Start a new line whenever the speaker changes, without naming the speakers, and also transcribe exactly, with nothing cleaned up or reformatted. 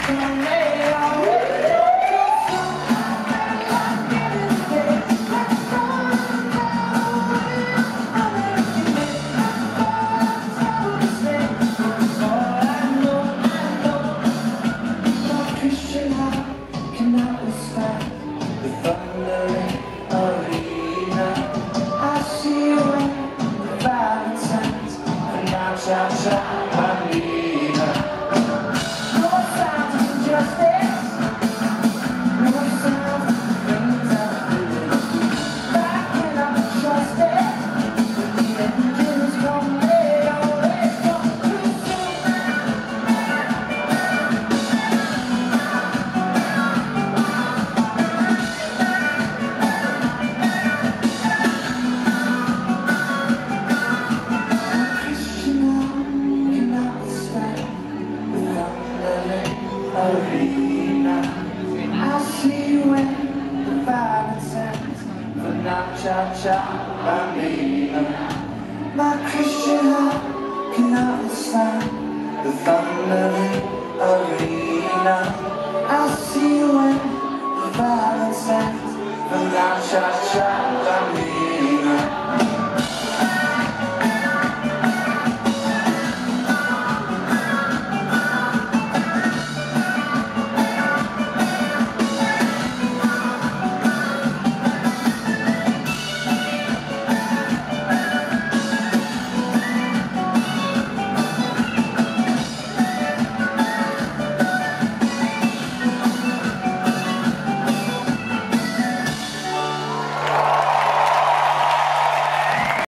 I see you in the violence ends, but not cha-cha bambina. My Christian heart cannot withstand the thundering arena. I see you in the violence ends, but not cha-cha bambina.